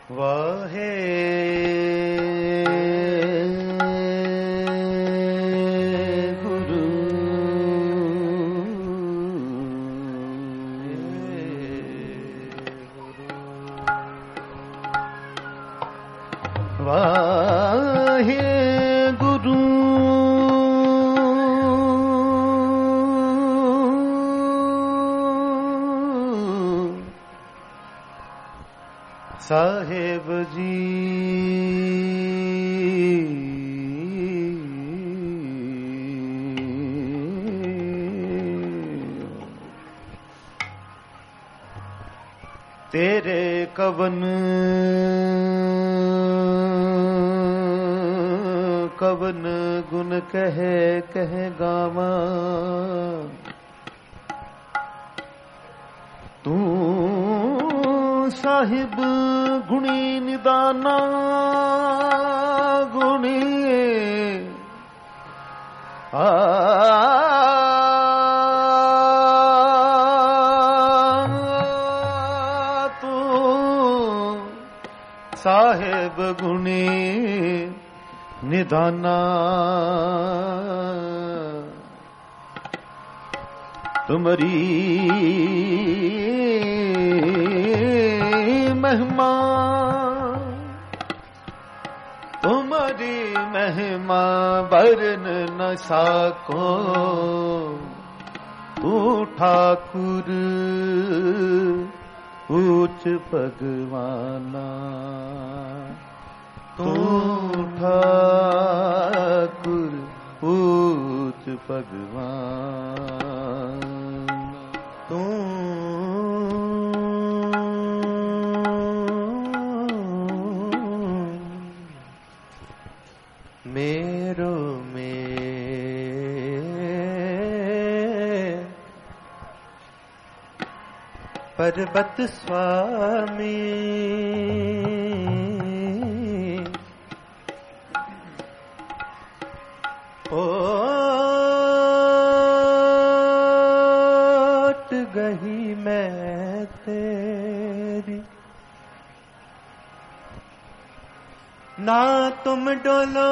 वाहे गुरु वाहे गुरु साहेब जी तेरे कवन कवन गुण कह गावा तू साहिब गुणी निदाना गुणी तू साहिब गुणी निदाना तुम्हारी महिमा तुम्हारी महिमा बरन न साको तू ठाकुर ऊंच भगवाना तू ठाकुर ऊंच भगवान तू मेरो में पर्वत स्वामी ओट गही मैं तेरी ना तुम डोलो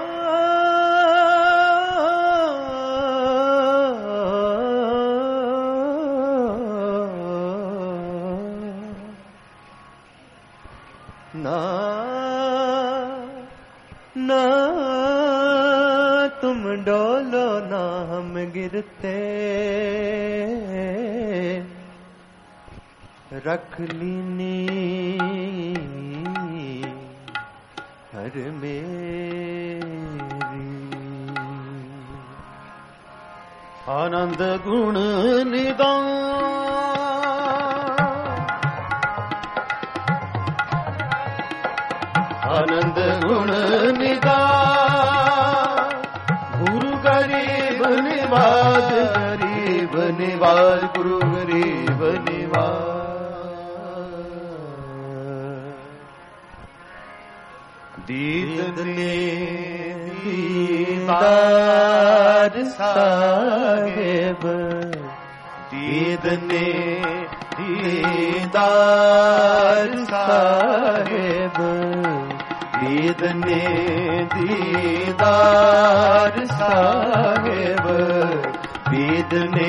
ना ना तुम डोलो ना हम गिरते रख लीनी हर मेरी आनंद गुण निदान आनंद गुण निदान गुरु गरीब निवाज गरीब निवाज गुरु गरीब निवाज दीदने दीदार साहेब दीदने दीदार साहेब दीदने दीदार साहेब दीदने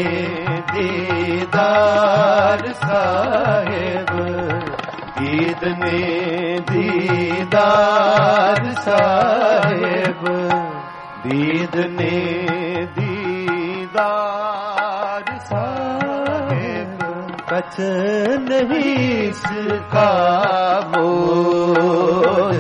दीदार साहेब दीदने दीदार साहेब दीदने दीदार साहेब कछ नहीं इसका बोझ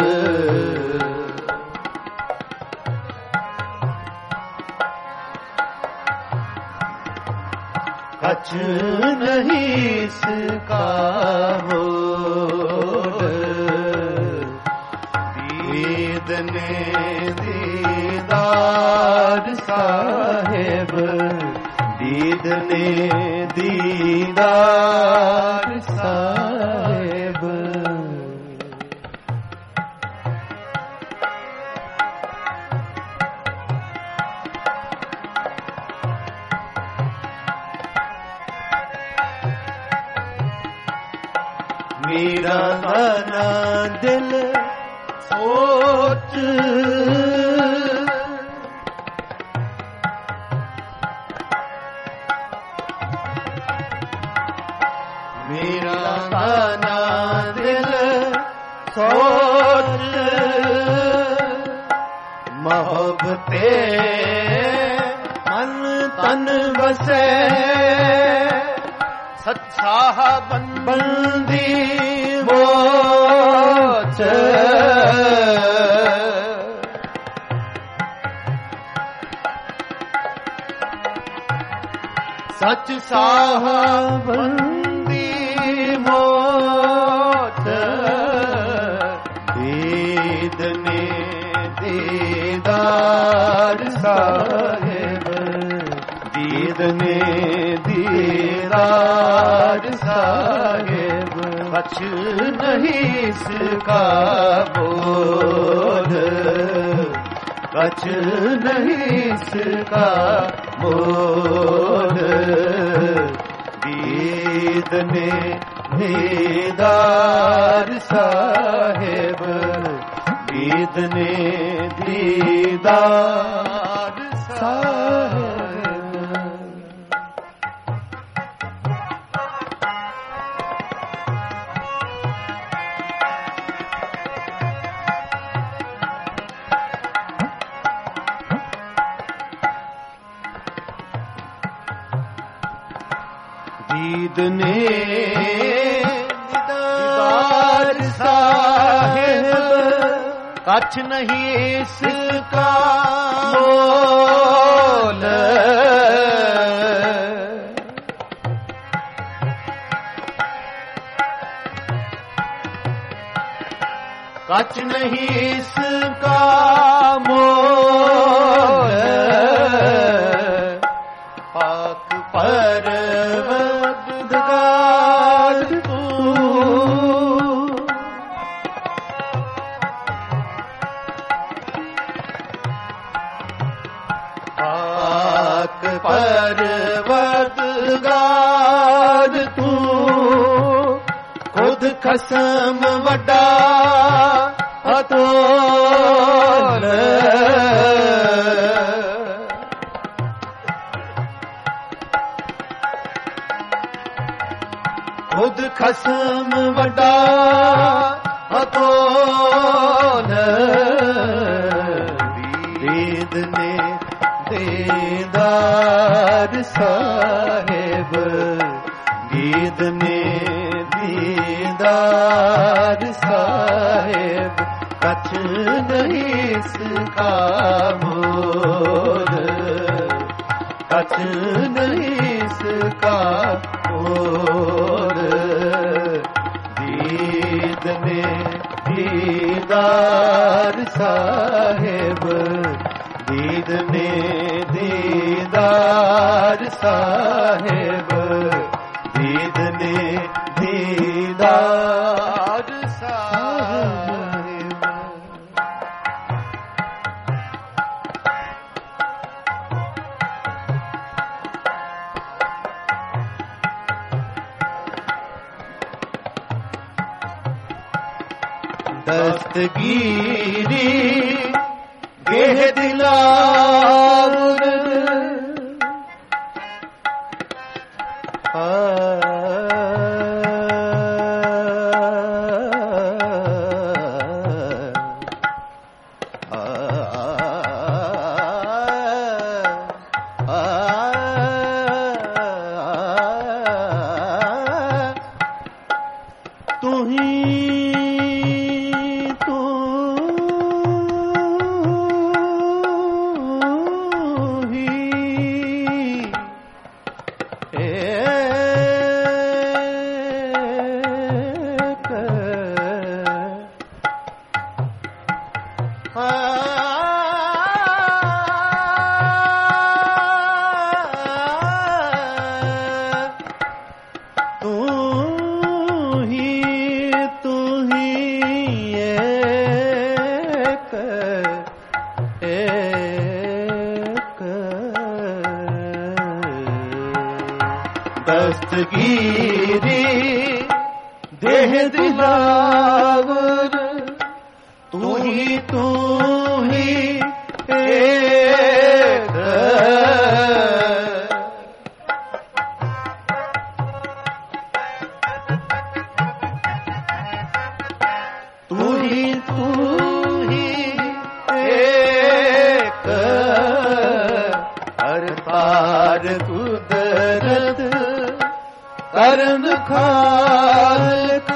कछ नहीं इसका बोझ दीदने दीदार साहेब दीदने दीदार साहेब ਮੇਰਾ ਨਾ ਦਿਲ ਸੋਚ ਮੇਰਾ ਨਾ ਦਿਲ ਸੋਚ ਮੁਹੱਬਤੇ ਮਨ ਤਨ ਵਸੈ ਸੱਚਾ ਬੰਦੀ ਮੋਚ ਸੱਚ ਸਾਹਬੰਦੀ ਮੋਚ ਦੀਦ ਨੇ ਦੀਦਾਰ ਸਾਹਿਬ ਦੀਦ ਨੇ ਦੀਦਾਰ ਸਾਹਿਬ ਕਛ ਨਹੀਂ ਸਕਾ ਬੋਧ ਕਛ ਨਹੀਂ ਸਕਾ ਬੋਧ ਦੀਦ ਨੇ ਦੀਦਾਰ ਸਾਹਿਬ ਦੀਦ ਨੇ ਦੀਦਾਰ ਸਾਹਿਬ ਦੀਦ ਨੇ ਦੀਦਾਰ ਸਾਹਿਬ ਕਛ ਨਹੀਂ ਇਸਕਾ ਮੋਲ ਕਛ ਨਹੀਂ ਇਸਕਾ ਮੋਲ ਪਾਕ ਪਰਵਰਦਗਾਰ ਤੂੰ ਪਾਕ ਪਰਵਰਦਗਾਰ ਤੂੰ ਖੁਦ ਖਸਮ ਵੱਡਾ ਅਤੋਲ ਖੁਦ ਖਸਮ ਵੱਡਾ ਅਤੋਲ ਦੀਦ ਨੇ ਦੀਦਾਰ ਸਾਹਿਬ ਦੀਦ ਨੇ ਦੀਦਾਰ ਸਾਹਿਬ ਕਛ ਨਹੀਂ ਸਕਾ ਮੋਲ ਕਛ ਨਹੀਂ ਸਕਾ ਮੋਲ ਦੀਦ ਨੇ ਦੀਦਾਰ ਸਾਹਿਬ ਦੀਦ ਨੇ ਦੀਦਾਰ ਸਾਹਿਬ ਦੀਦ ਨੇ ਦੀਦਾਰ ਸਾਹਿਬ ਦਸਤਗੀਰੀ ਗੇਹ ਦਿਲਾਵਰ ਤੂੰ ਹੀ दिलावर तू ही एक तू ही एक हर पार कुदरत करन खालक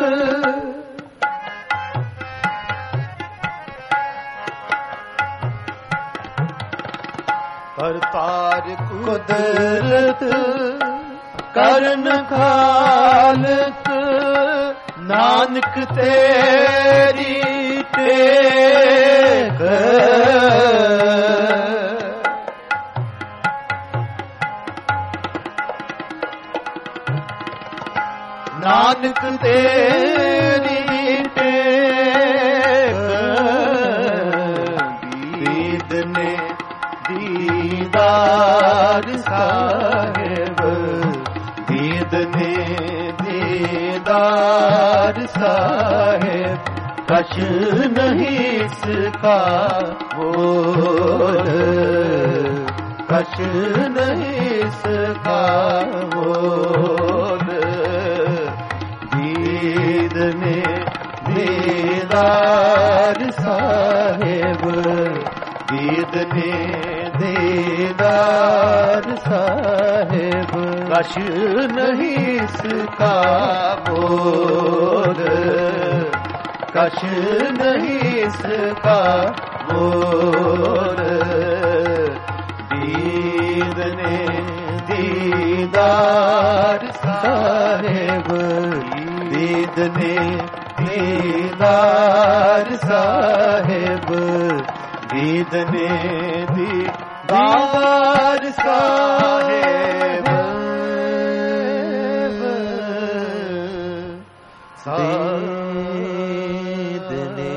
हर पार कुदरत करन खालक नानक तेरी टेक नानक तेरी टेक दीद ने दीदार साहेब दीद ने दीदार साहेब कश नहीं इसका मोल कश नहीं इसका मोल दीद ने दीदार साहेब दीद ने दीदार साहेब कश नहीं इसका मोल कश नहीं इसका मोल दीद ने दीदार साहेब दीद ने दीदार साहेब दीद ने दीदार साहेब दीद ने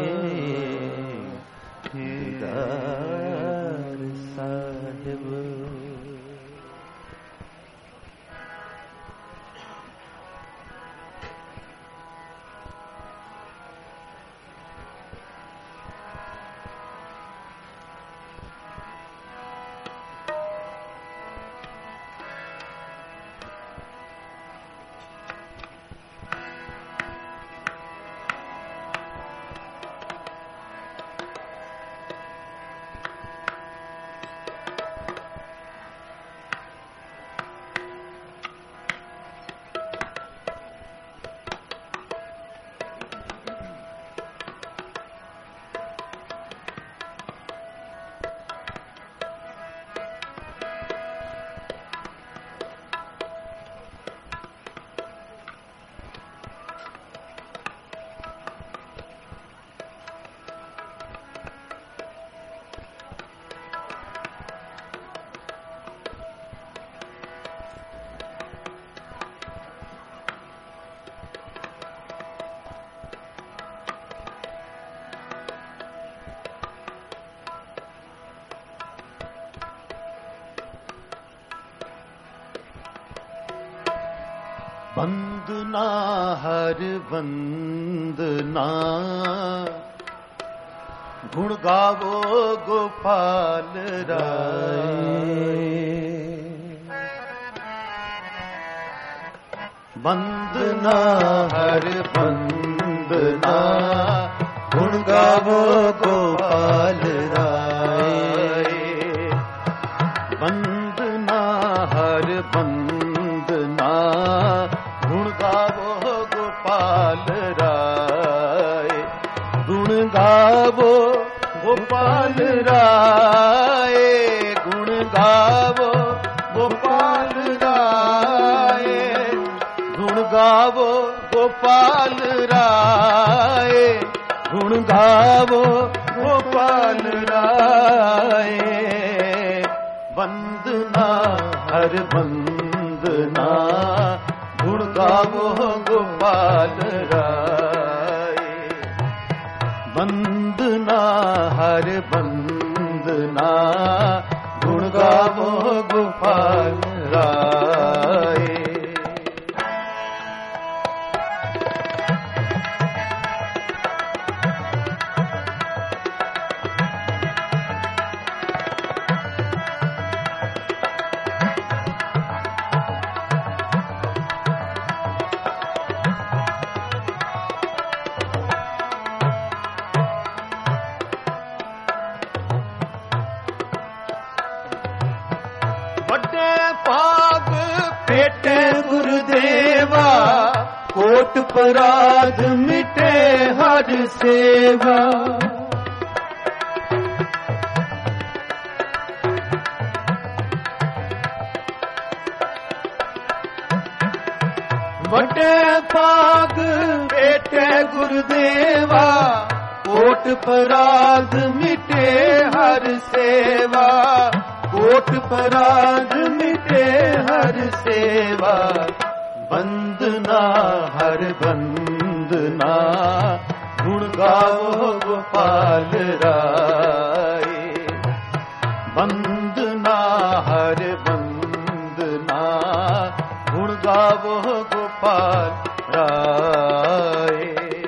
दीदार साहेब वंदना हर वंदना गुण गावो गोपाल राय वंदना हर वंदना गुण गावो गोपाल राय वंदना हर वंदना गुण गावो गोपाल राय गुण गावो गोपाल राय गुण गावो गोपाल राय गुण गावो गोपाल राय गुण गावो गोपाल राय वंदना हर वंदना गुण गावो गोपाल राय वंदना हर वंदना गुण गावो गोपाल राय कोट पराध मिटे हर सेवा। वटे पाग बेटे गुरुदेवा, कोट पराध मिटे हर सेवा। कोट पराध मिटे हर सेवा। वंदना हर वंदना, गुण गाओ गोपाल राय। वंदना हर वंदना, गुण गाओ गोपाल राय।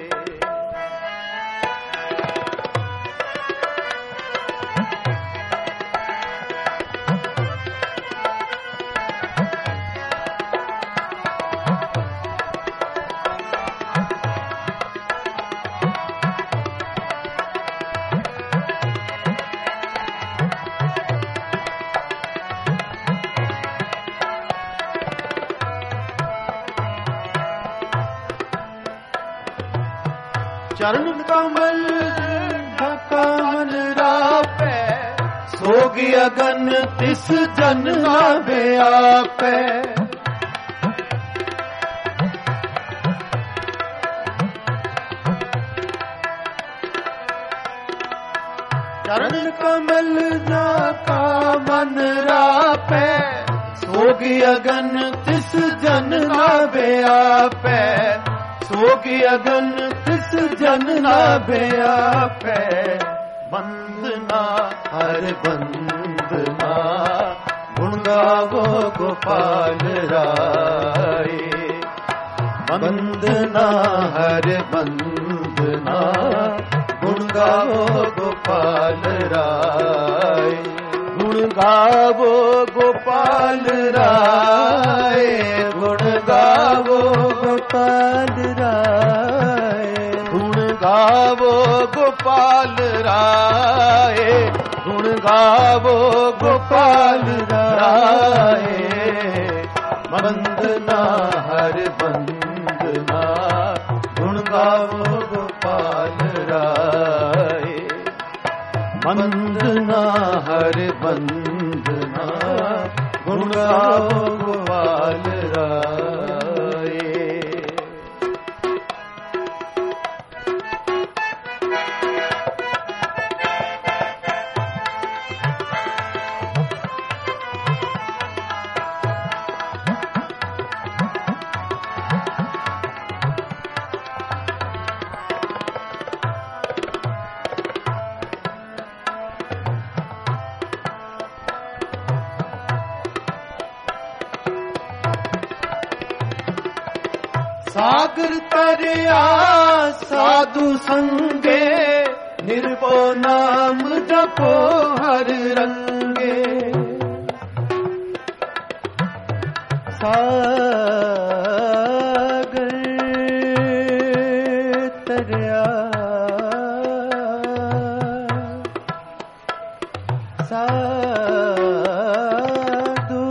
चरण कमल ढका मन रापै, सोगी अगन तिस जन आवे आपै। चरण कमल ढका मन रापै, सोगी अगन तिस जन आवे आपै। सोगी अगन तिस जन आवे आपै। वंदना हर वंदना, गुण गावो गोपाल राय। वंदना हर वंदना, गुण गावो गोपाल राय। गुण गावो गोपाल राय, गुण गावो गोपाल राय। गुण गावो गोपाल राय, गुण गावो गोपाल राय। वंदना हर वंदना, गुण गावो गोपाल राय। वंदना हर वंदना, गुण गावो गोपाल राय। सागर तरया साधु संगे, निर्भो नाम जपो हर रंगे। सागर तरया साधु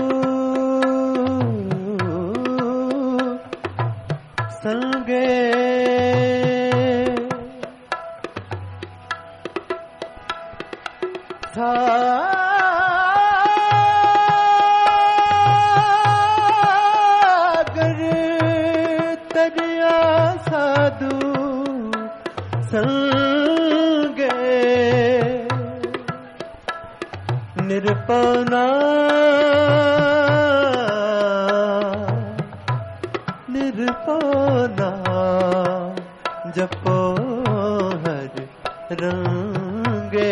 संगे, सागर तरया साधु संगे। निरपना निरपना, जपो हर रंगे।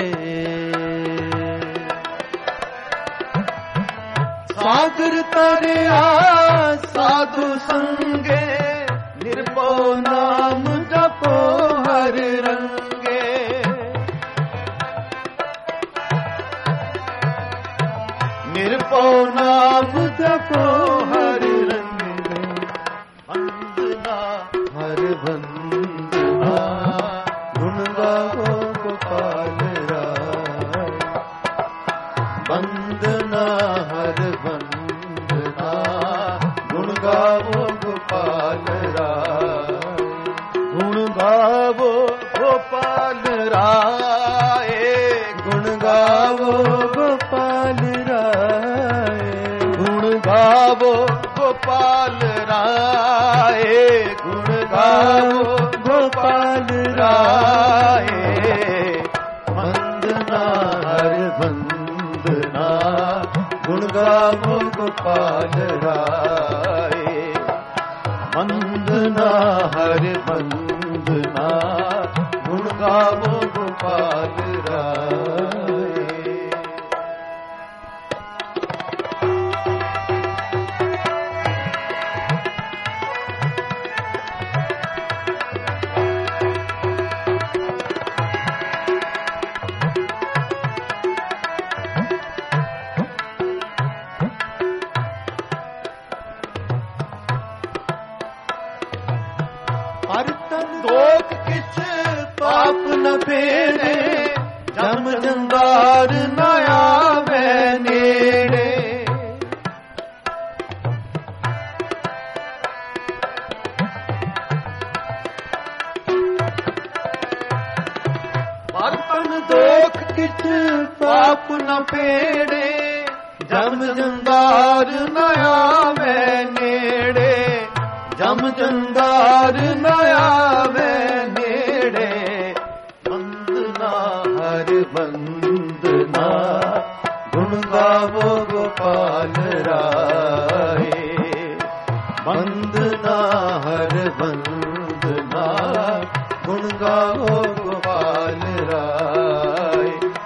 सागर तरया साधु संगे, निर्भो नाम जपो हर रंगे। निर्भो नाम जपो हर रंगे। वंदना हर वंदना, गुण गावो गोपाल राय। वंदना हर वंदना, गुण गावो गोपाल राय। गोपाल राय। वंदना हरि वंदना गुण गावो गोपाल राय। दोख किछ पाप न फेरे जम जंगार न आवे नेड़े। पापन दोख किछ पाप न फेरे जम जंगार न आवे नेड़े। जम जंगार न आवे नेड़े। वंदना हरि वंदना गुण गावो गोपाल राय। वंदना हरि वंदना गुण गावो गोपाल राय।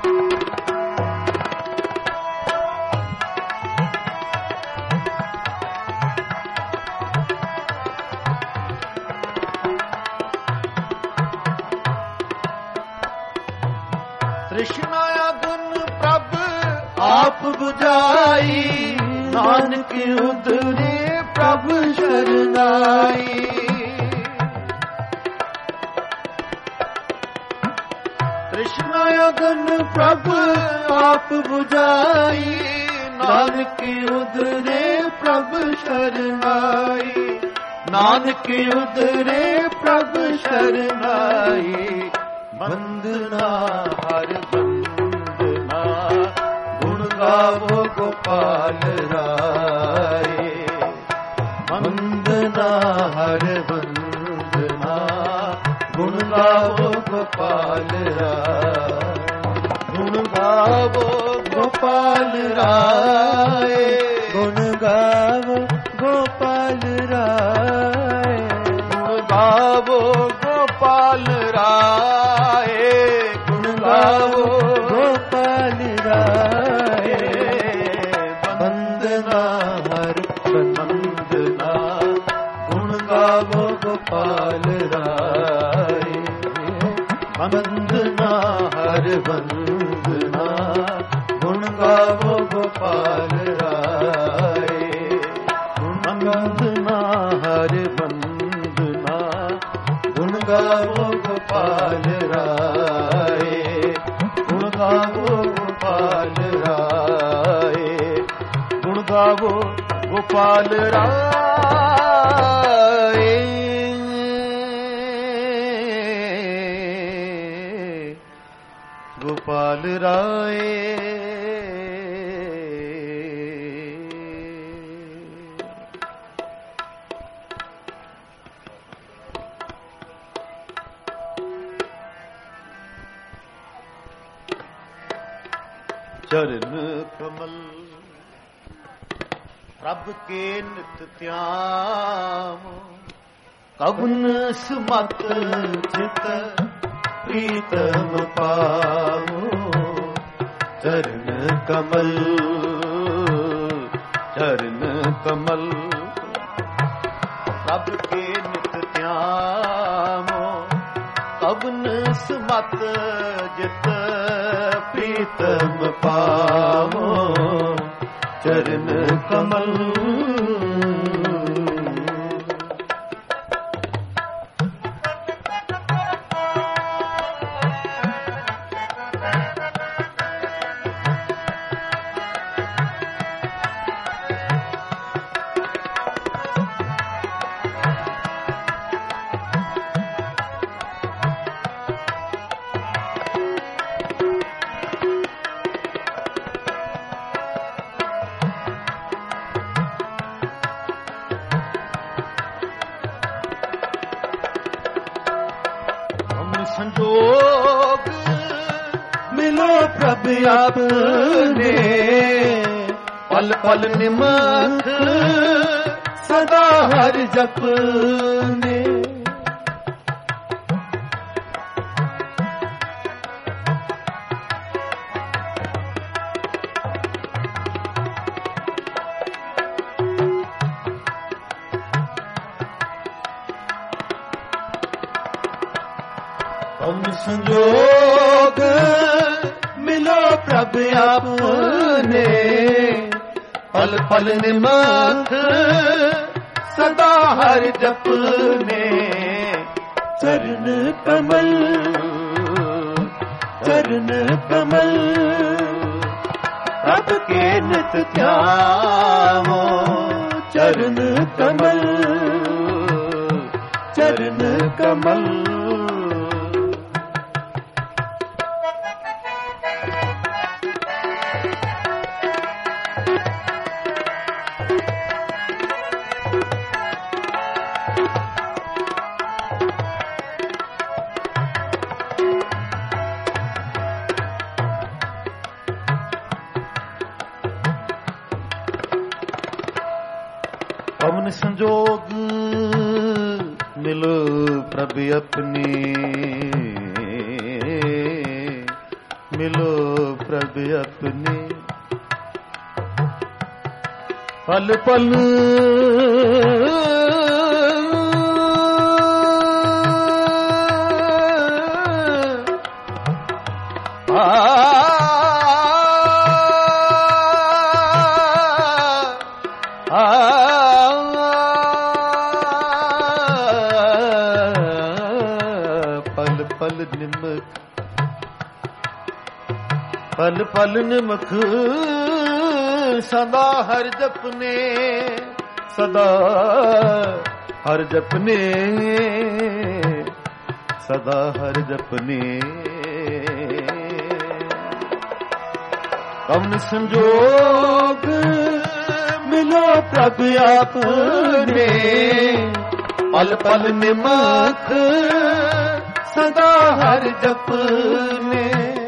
तृष्णाया गुण प्रभ आप बुझाई। नानक उधरे प्रभ शरणाई। तृष्णाया गुण प्रभ आप बुझाई। नानक उधरे प्रभ शरणाई। नानक उधरे प्रभ शरणाई। वंदना हरि वंदना गुण गावो गोपाल राय। वंदना हरि वंदना गुण गावो गोपाल राय। गुण गावो गोपाल राय। गुण गावो गोपाल राय। गुण गावो गोपाल राय। गुण गावो गोपाल राय। वंदना हरि वंदना गुण गावो गोपाल राय। वंदना हरि वंदना गुण गावो गोपाल राय। वंदना हरि वंदना गुण गावो गोपाल राय। गुण गावो गोपाल राय। गुण गावो गोपाल राय। गोपाल राय। चरण कमल प्रभ के नित त्याम। कवन सुमत चित प्रीतम पावो। चरण कमल चरण कमल प्रभ के नित त्यामो। कवन सुमत जित प्रीतम पावो। चरण कमल संजोग मिलो प्रभु आपने। पल पल निमख सदा हर जपने। पवन संजोग मिलो प्रभ आपने, पल पल निमख सदा हर जपने। चरण कमल चरण कमल प्रभ के नित ध्यावो। चरण कमल चरण कमल। पवन संजोग मिलो प्रभ अपने, मिलो प्रभ अपने। पल पल पल पल निमख सदा हर जपने। सदा हर जपने सदा हर जपने। पवन संजोग मिलो प्रभ आपने, पल पल निमख सदा हर जपने।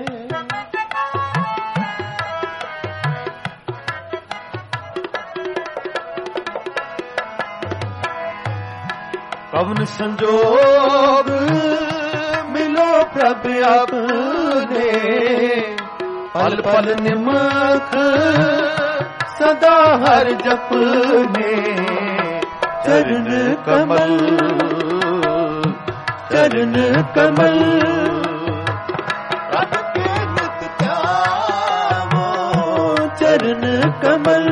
पवन संजोग मिलो प्रभ आपने, पल पल निमख सदा हर जपने। चरण कमल चरण कमल प्रभ के नित ध्यावो। चरण कमल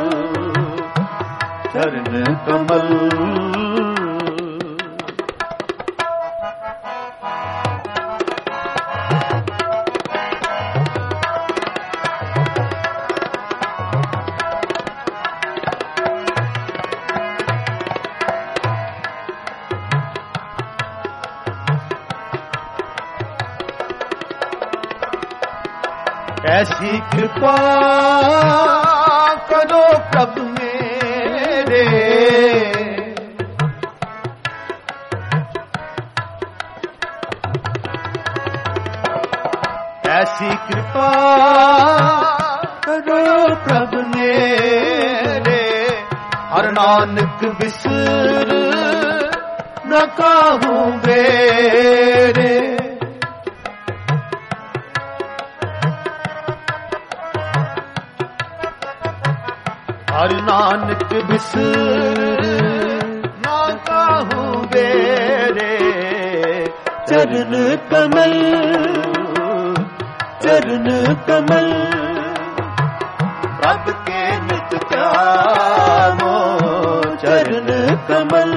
चरण कमल। ऐसी कृपा करो प्रभु मेरे, ऐसी कृपा करो प्रभु मेरे। हर नानक बिसर न काहूँ बेरे। हर नानक बिसर ना काहूँ बेरे। चरण कमल चरण कमल प्रभ के नित ध्यावो। चरण कमल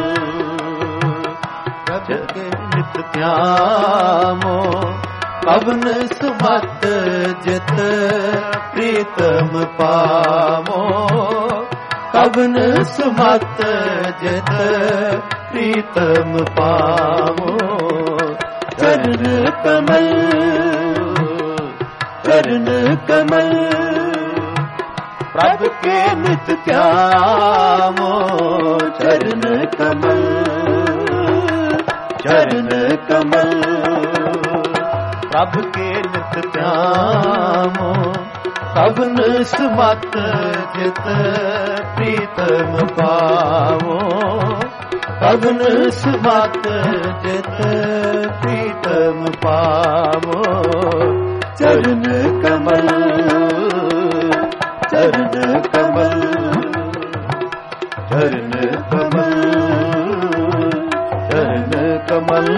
प्रभ के नित ध्यावो। पवन सुमत जित प्रीतम पावो। पवन सुमत जित प्रीतम पावो। चरण कमल चरण कमल प्रभ के नित ध्यावो। चरण कमल चरण कमल प्रभ के नित ध्यावो। ਕਵਨ ਸਮਤ ਜਿਤ ਪ੍ਰੀਤਮ ਪਾਵੋ, ਕਵਨ ਸਮਤ ਜਿਤ ਪ੍ਰੀਤਮ ਪਾਵੋ। ਚਰਨ ਕਮਲ, ਚਰਨ ਕਮਲ, ਚਰਨ ਕਮਲ, ਚਰਨ ਕਮਲ।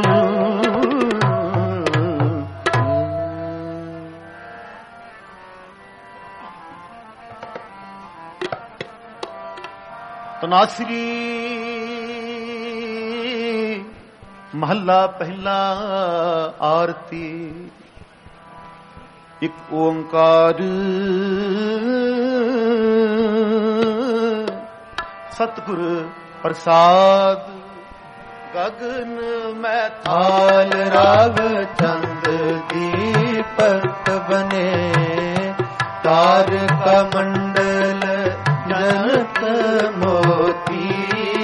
ਤਨਾਸਰੀ ਮਹੱਲਾ ਪਹਿਲਾ। ਆਰਤੀ। ਇੱਕ ਓੰਕਾਰ ਸਤਿਗੁਰ ਪ੍ਰਸਾਦ। ਗਗਨ ਮੈਂ ਥਾਲ ਰਾਗ ਚੰਦ ਦੀਪਕ ਬਨੇ, ਤਾਰਕ ਮੰਡਲ ਜਨਤ ਮੋਤੀ।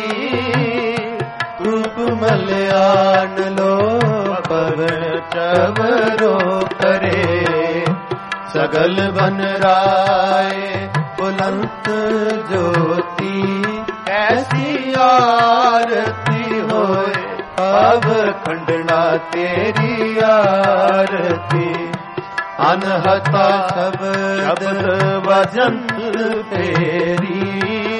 ਧੂਪ ਮਲਿਆਨ ਲੋ ਪਵਨ ਚਵਰੋ ਕਰੇ, ਸਗਲ ਬਨ ਰਾਏ ਬੁਲੰਦ ਜੋਤੀ। ਐਸੀ ਆਰਤੀ ਹੋਏ ਅਬ ਖੰਡਣਾ ਤੇਰੀ ਆਰਤੀ। ਅਨਹਤਾ ਸ਼ਬਦ ਵਜੰਤ ਤੇਰੀ,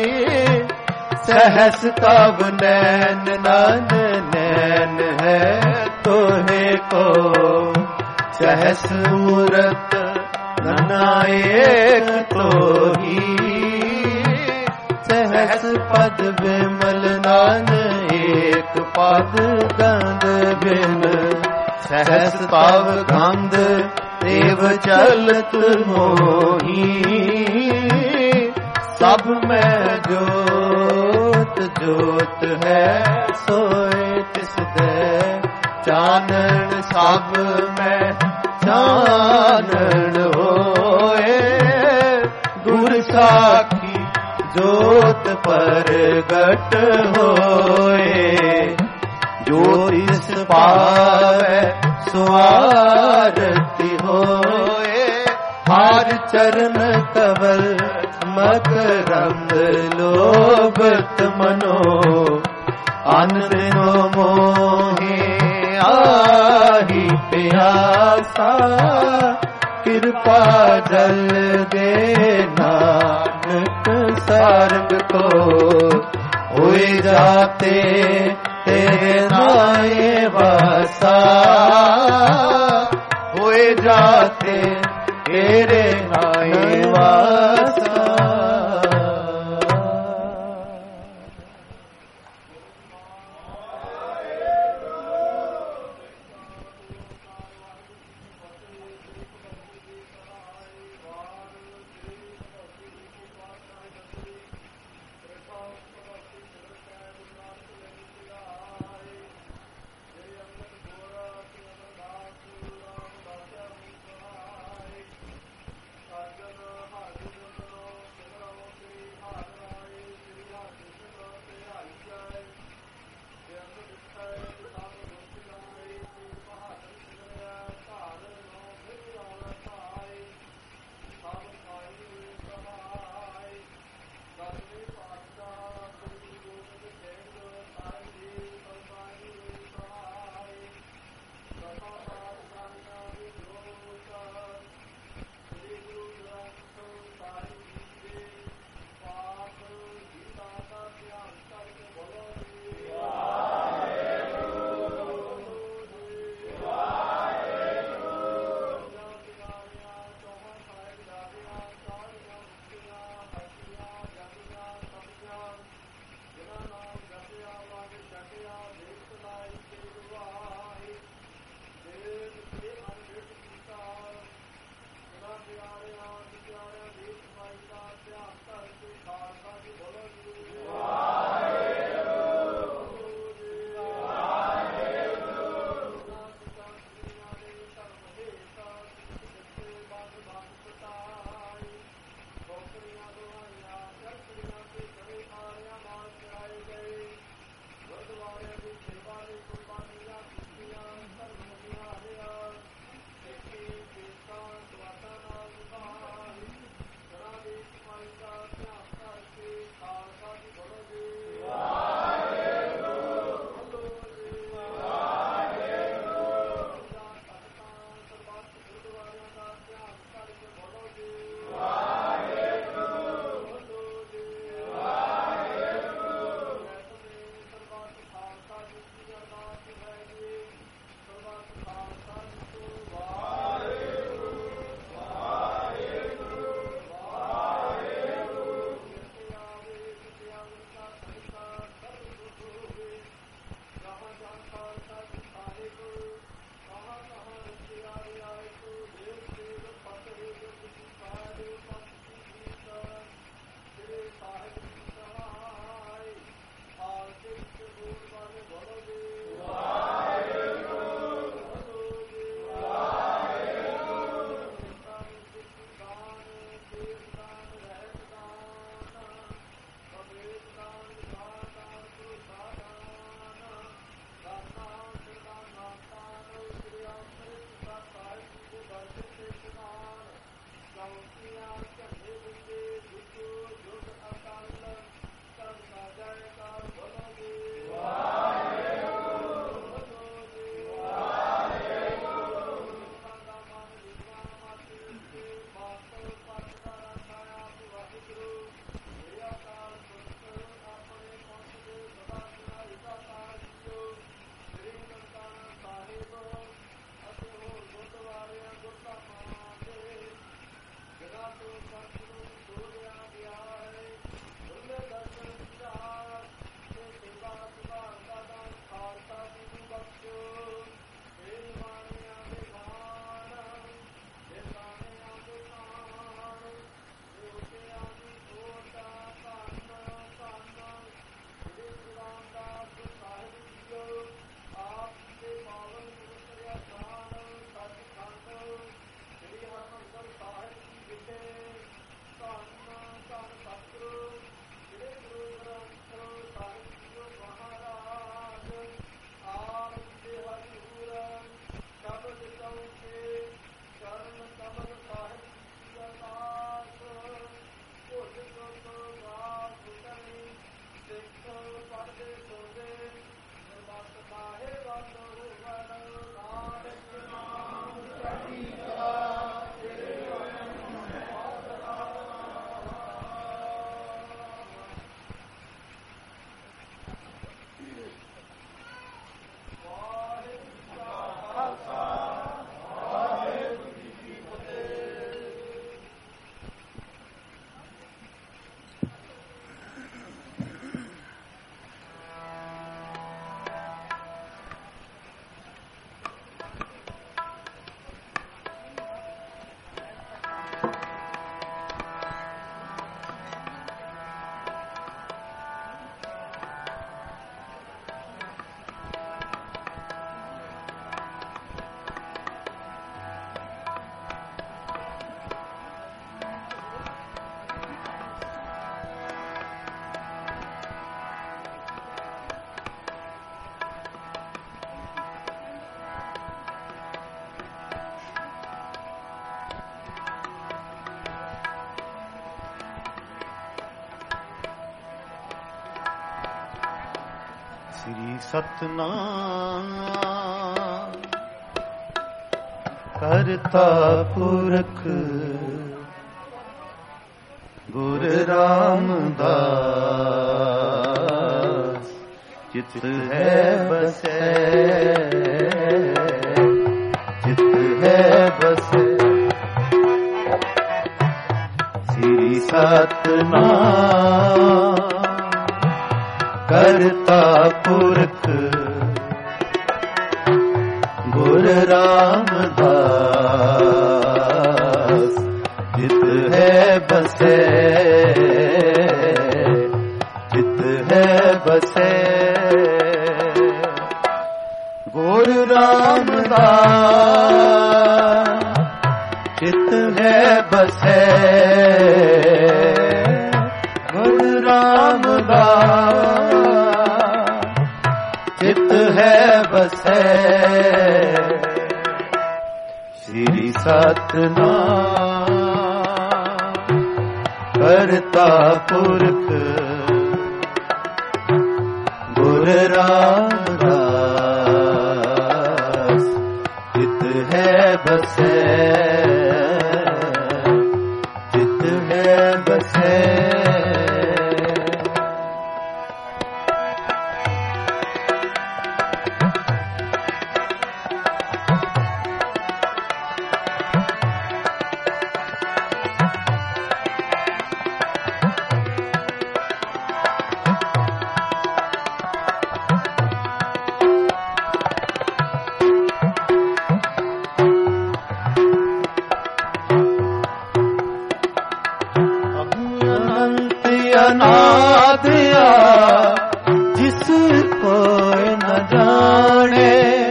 ਸਹਸ ਤਬ ਨੈਨ ਨਨ ਨੈਨ ਹੈ ਤੋਹੇ ਕੋ। ਸਹਸ ਮੂਰਤ ਨਨਾ ਏਕ ਤੋਹੀ, ਸਹਸ ਪਦ ਬਿਮਲ ਨਾਨ ਏਕ ਪਦ ਗੰਧ ਬਿਨ। ਸਹਸ ਤਵ ਗੰਧ ਦੇਵ ਚਲਤ ਮੋਹੀ, ਸਭ ਮੈਂ ਜੋਤ ਜੋਤ ਹੈ ਸੋਏ ਤਿਸ ਦੇ। ਚਾਨਣ ਸਭ ਮੈਂ ਚਾਨਣ ਹੋਏ, ਗੁਰ ਸਾਖੀ ਜੋਤ ਪ੍ਰਗਟ ਹੋਏ। ਜੋ ਇਸ ਪਾਵੈ ਸੋ ਆਰਤੀ ਹੋਏ, ਹਰ ਚਰਨ ਕਵਲ ਮਕਰੰਦ ਲੋਭਤ ਮਨੋ। ਅਨ ਦਿਨੋ ਮੋਹੇ ਆਹੀ ਪਿਆਸਾ, ਕਿਰਪਾ ਜਲ ਦੇ ਨਾਨਕ ਸਰਬ ਕੋ। ਹੋਏ ਜਾਤੇ ਤੇਰੇ ਨਾਏ ਵਾਸਾ, ਹੋਏ ਜਾਤੇ ਤੇਰੇ ਨਾਏ ਵਾਸਾ। सतनाम करता पुरख गुरु रामदास चित है बसे, चित है बसे। श्री सतनाम करता पुरख गुरु रामदास चित है बसे, चित है बसे। गुरु रामदास चित है बसे, गुरु रामदास चित है बसे। श्री सतनाम करता पुरख गुरु रामदास चित है बसे, चित है बसे। अनादिया जिसको न जाने,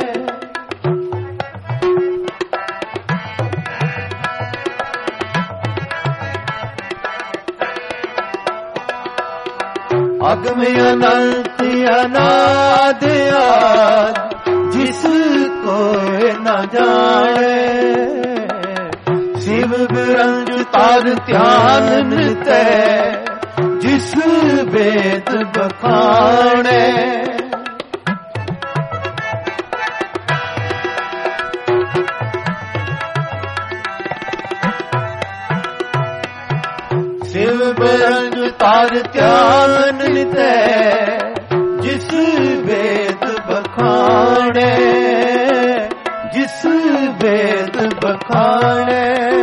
अगम अनंत अनादिया जिसको न जाने। शिव बिरंज तार ध्यान नृत्य जिस वेद बखाने। शिव बिरंज तार ध्यान नित्य जिस वेद बखाने, जिस वेद बखाने,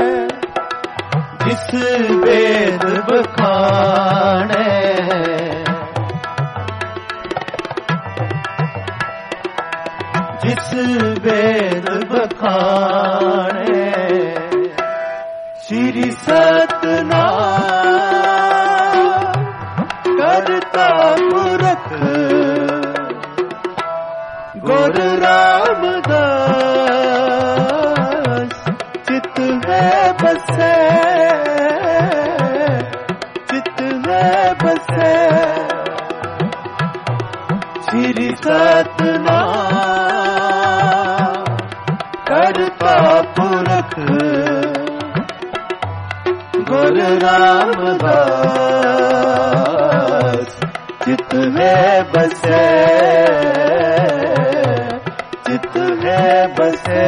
जिस वेद बखाने। जिस वेद बखाने। श्री सतनाम करता पुरख गुरु रामदास चित है बसे, चित है बसे। श्री सतनाम करता पुरख गुरु रामदास चित है बसे, चित है बसे।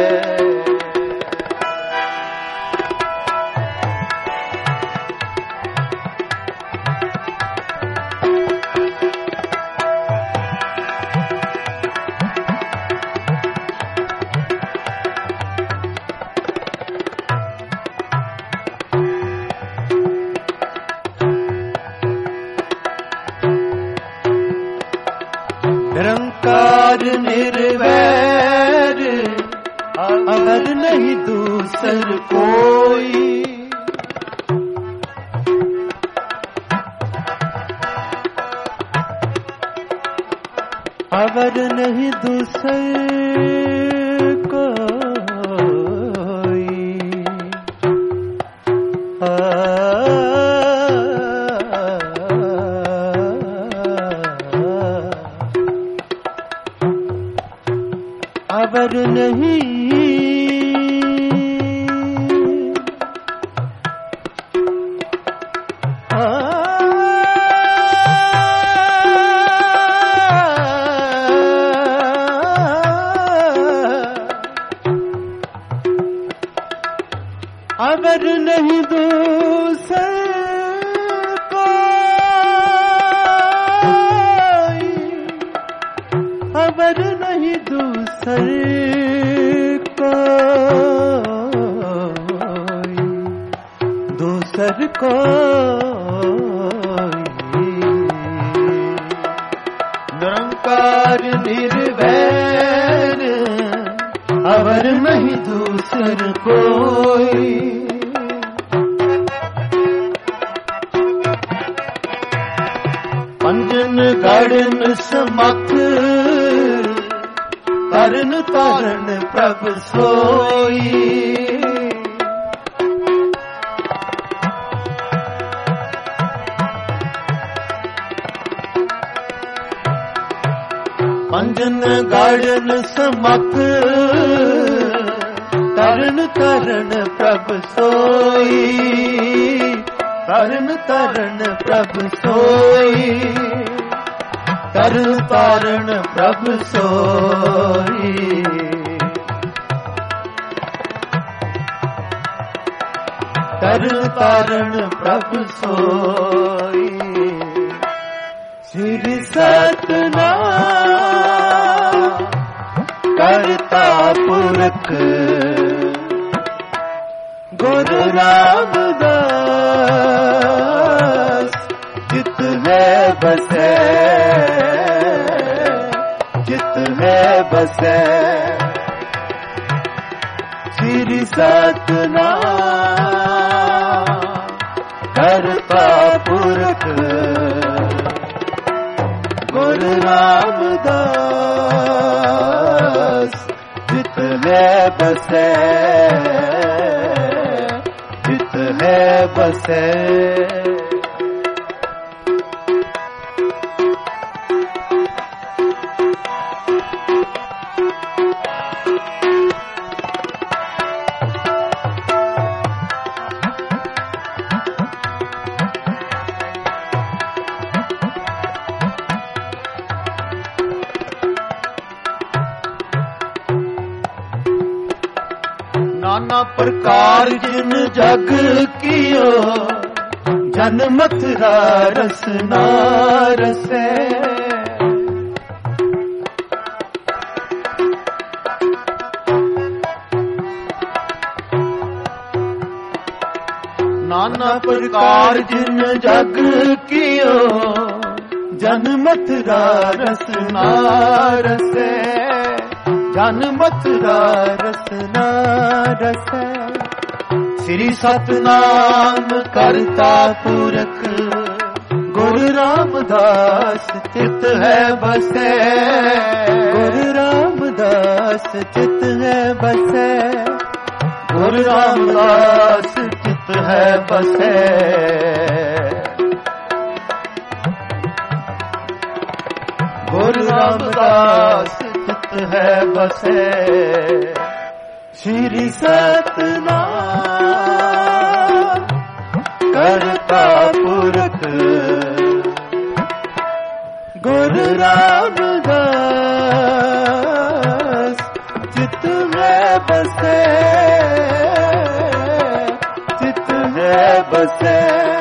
निरंकार निर्वैर अगर नहीं दूसर कोई। अगर नहीं दूसर कोई। अवर नहीं अवर नहीं दूसर कोई, अवर नहीं दूसर कोई, दूसर कोई। निरंकार निर्वैर अवर नहीं दूसर कोई। पंजन गड़न समख तरन तारण प्रभ सोई। पंजन गड़न समख तरन तारण प्रभ सोई। तरन तारण प्रभ सोई, तरन तारण प्रभ सोई। तरन तारण प्रभ सोई। श्री सतनाम करता पुरख गुरु रामदास चित है बसे। चित है बसे श्री सतनाम करता पुरख गुरु रामदास चित है बसे। चित है बसे। नाना प्रकार जिन जग कियो जन मथुरा रस नारसे। नाना प्रकार जिन जग कियो जन मथुरा रस नारसे। जन मथुरा रस नारसे। श्री सतनाम करता पुरख गुरु रामदास चित है बसे। गुरु रामदास चित है बसे। गुरु रामदास चित है बसे। गुरु रामदास चित है बसे। श्री सतनाम करता पुरख गुरु रामदास चित है बसे। चित है बसे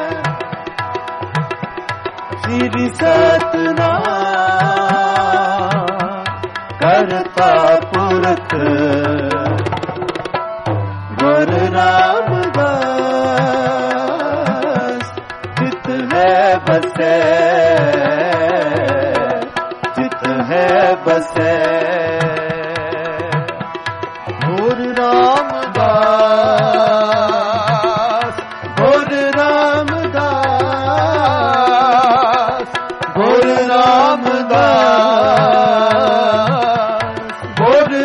श्री सतनाम करता पुरख गुरु रामदास चित है बसे। चित है बसे गुरु रामदास। गुरु रामदास। गुरु रामदास। गुरु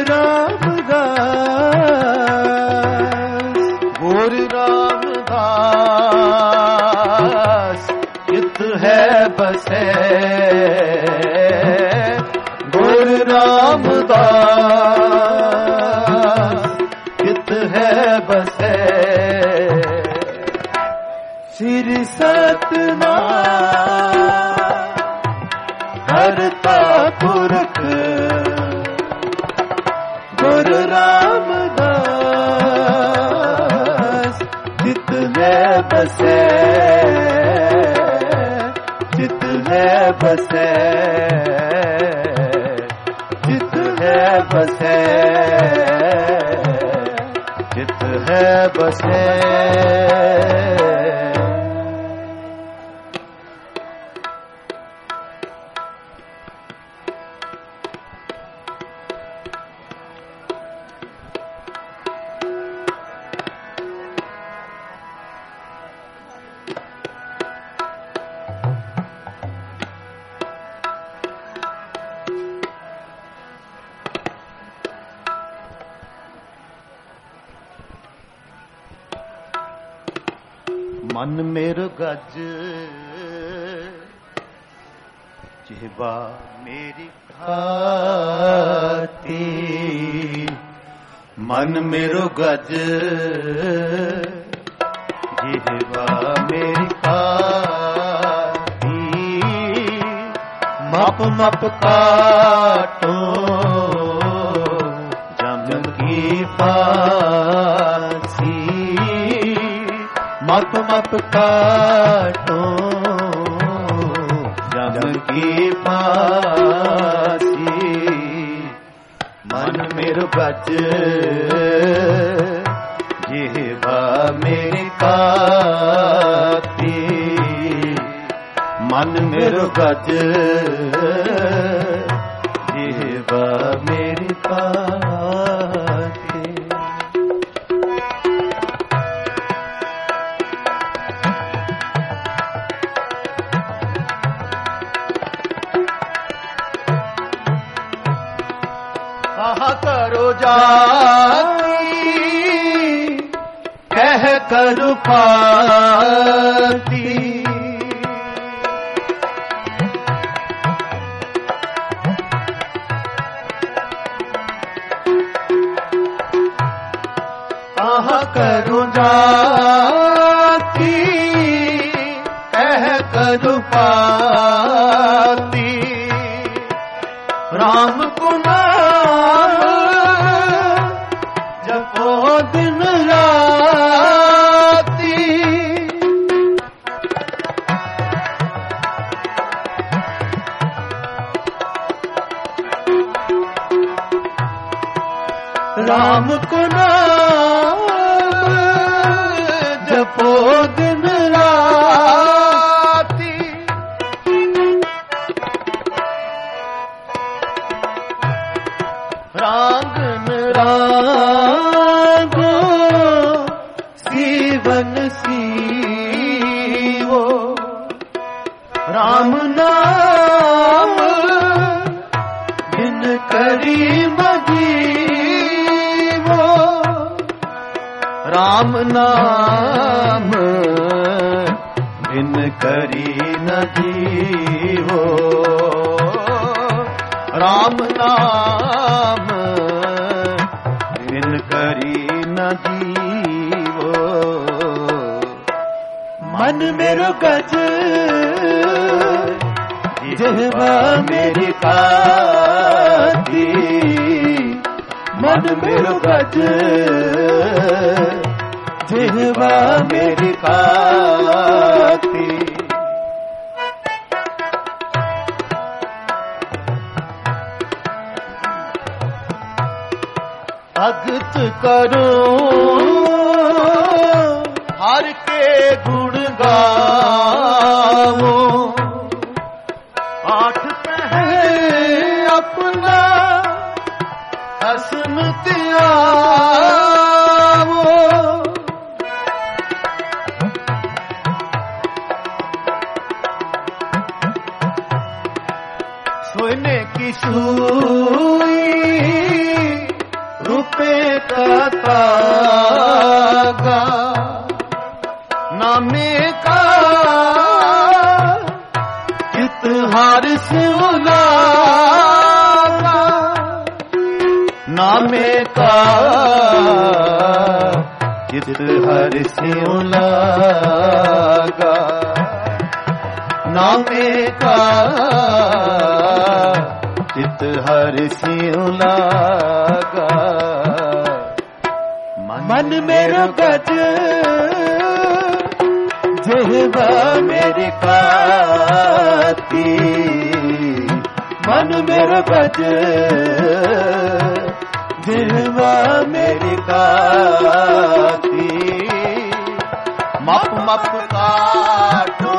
रामदास। गुरु रामदास चित है बसे। गुरु रामदास चित है बसे। श्री सतनाम करता पुरख गुरु रामदास बसे चित है बसे चित है बसे चित है बसे मन मेर गज जिह्वा मेरी खाती मन मेरो गज जिह्वा मेरी खाती मप मप काटो जम की फांसी मप मप काटो जम की फांसी मन मेरो गज जिह्वा मेरी काती मन मेरो गज जिह्वा मेरी काती करो जाती कह कर पाती करो जाती कह कर पाती राम को जपो दिन राती राम को नाम जपो दिन राती रांगन रागो सीवन सीवो राम नाम बिन करी मजीवो राम नाम बिन करी न जीवो राम नाम बिन करी न जीवो मन मेरो गज जिह्वा मेरी काती मन मेरो गज जिह्वा मेरी काती भगत करो हर के गुण गावो आठ पहरे अपना हसमत आवो सोने की सुई रुपए का तागा नामे का चित हार से उलागा नामे का चित हर से उलागा नामे का चित हर से उलागा मन मेरो गज ਜਿਹਵਾ ਮੇਰੀ ਕਾਤੀ ਮਨ ਮੇਰਾ ਭਜ ਜਿਹਵਾ ਮੇਰੀ ਕਾਤੀ ਮਪ ਮਪ ਕਾਟੋ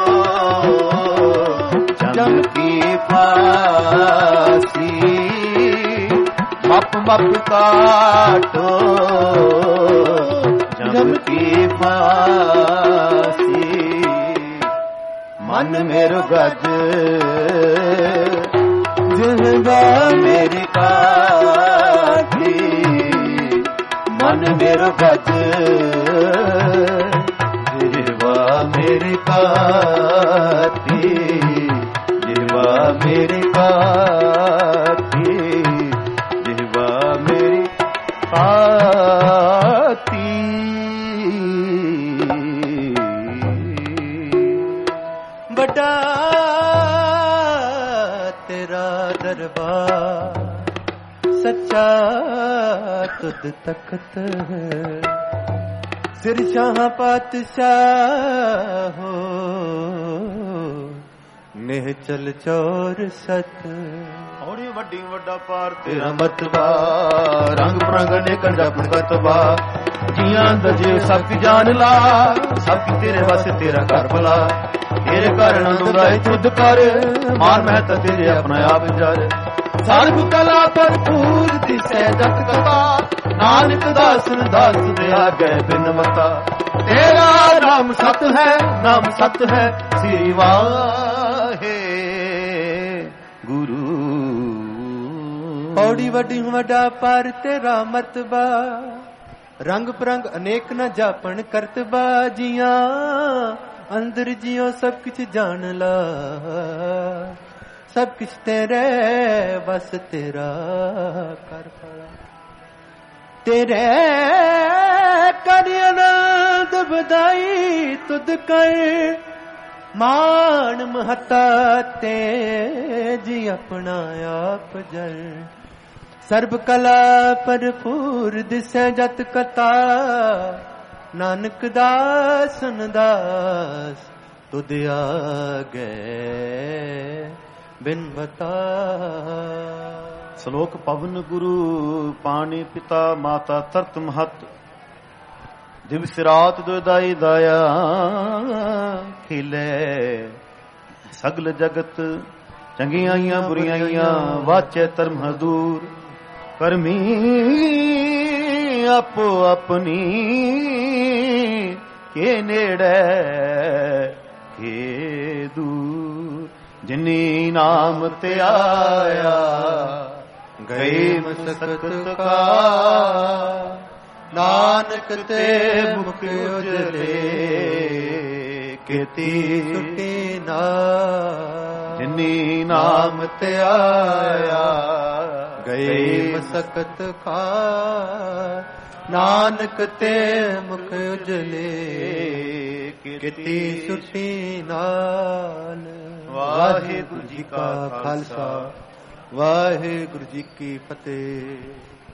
ਜਮ ਕੀ ਫਾਸੀ ਮਪ ਮਪ ਕਾਟੋ ਜਮ ਕੀ ਫਾਸੀ ਮਨ ਮੇਰਾ ਗਜ ਜਿਹਵਾ ਮੇਰੀ ਕਾਤੀ ਮਨ ਮੇਰਾ ਗਜ ਜਿਹਵਾ ਮੇਰੀ ਕਾਤੀ ਜਿਹਵਾ ਮੇਰੀ ਕਾਤੀ ਜਿਹਵਾ ਮੇਰੀ ਕਾਤੀ ਵੱਡਾ ਤੇਰਾ ਦਰਬਾਰ ਸੱਚਾ ਤੁਧ ਤਖਤ ਸਿਰ ਸ਼ਾਹ ਪਾਤਸ਼ਾਹ ਹੋ ਨਿਹ ਚਲ ਚੋਰ ਸਤ ਹੌੜੀ ਵੱਡੀ ਵੱਡਾ ਪਾਰ ਤੇਰਾ ਮਤਬਾ ਰੰਗ ਪ੍ਰੰਗ ਨੇ ਕੰਡਾ ਪਰਗਤਬਾ ਜੀਆਂ ਦਜੇ ਸਭ ਕੀ ਜਾਣ ਲਾ ਸਭ ਕੀ ਤੇਰੇ ਵਾਸਤੇ ਤੇਰਾ ਘਰ ਭਲਾ ਤੇਰੇ ਘਰ ਆਨੰਦ ਰਾਏ ਤੁਧ ਕਰ ਮਾਰ ਮੈਂ ਤਾਂ ਤੇਰੇ ਆਪਣਾ ਆਪ ਜਰ ਸਰਬ ਕਲਾ ਭਰਪੂਰ ਦਿਸੈ ਜਤ ਕਥਾ ਨਾਨਕ ਦਾਸਨ ਦਾਸ ਦੇ ਆਗੇ ਬਿਨ ਮਤਾ ਤੇਰਾ ਨਾਮ ਸਤ ਹੈ ਸ੍ਰੀ ਵਾਹੇ ਗੁਰੂ ਹੌੜੀ ਵੱਡੀ ਵੱਡਾ ਪਰ ਤੇਰਾ ਮਰਤਬਾ ਰੰਗ ਪ੍ਰੰਗ ਅਨੇਕ ਨ ਜਾਪਣ ਕਰਤਬਾ ਜੀਆਂ ਅੰਦਰ ਜਿਉ ਸਭ ਕੁਛ ਜਾਣ ਲਾ ਸਭ ਕੁਛ ਤੇਰੇ ਬਸ ਤੇਰਾ ਕਰ ਪੜਾ ਤੇਰੇ ਕਰ ਅਨੰਦ ਬਧਾਈ ਤੁਧ ਕਰ ਮਾਣ ਮਹਤਾ ਤੇ ਜੀ ਆਪਣਾ ਆਪ ਜਰ ਸਰਬ ਕਲਾ ਭਰਪੂਰ ਦਿਸੈ ਜਤ ਕਥਾ ਨਾਨਕ ਦਾਸਨ ਦਾਸ ਤੁਧ ਆਗੇ ਬਿਨ ਬਤਾ ਸ਼ਲੋਕ ਪਵਨ ਗੁਰੂ ਪਾਣੀ ਪਿਤਾ ਮਾਤਾ ਤਰਤ ਮਹਤ ਦਿਵਸ ਰਾਤ ਦੁਇਦਾਈ ਦਾਇਆ ਖਿਲੇ ਸਗਲ ਜਗਤ ਚੰਗੀਆਂ ਬੁਰੀਆਂ ਵਾਚੈ ਧਰਮ ਹਦੂਰ ਕਰਮੀ ਆਪੋ ਆਪਣੀ ਕੇ ਨੇੜੇ ਕੇ ਦੂਰ ਜਿਨੀ ਨਾਮ ਤੇ ਆਇਆ ਗਏ ਮਸਕਤ ਕਾ ਨਾਨਕ ਤੇ ਮੁਖ ਉਜਲੇ ਕੀਤੀ ਛੁੱਟੀ ਨਾ ਜਿਨੀ ਨਾਮ ਤੇ ਆਇਆ ਗਏ ਮਸਕਤ ਕਾ ਨਾਨਕ ਤੇ ਮੁਖ ਉਜਲੇ ਕੀਤੀ ਛੁੱਟੀ ਨਾਲ ਵਾਹਿਗੁਰੂ ਜੀ ਕਾ ਖਾਲਸਾ ਵਾਹਿਗੁਰੂ ਜੀ ਕੀ ਫਤਿਹ।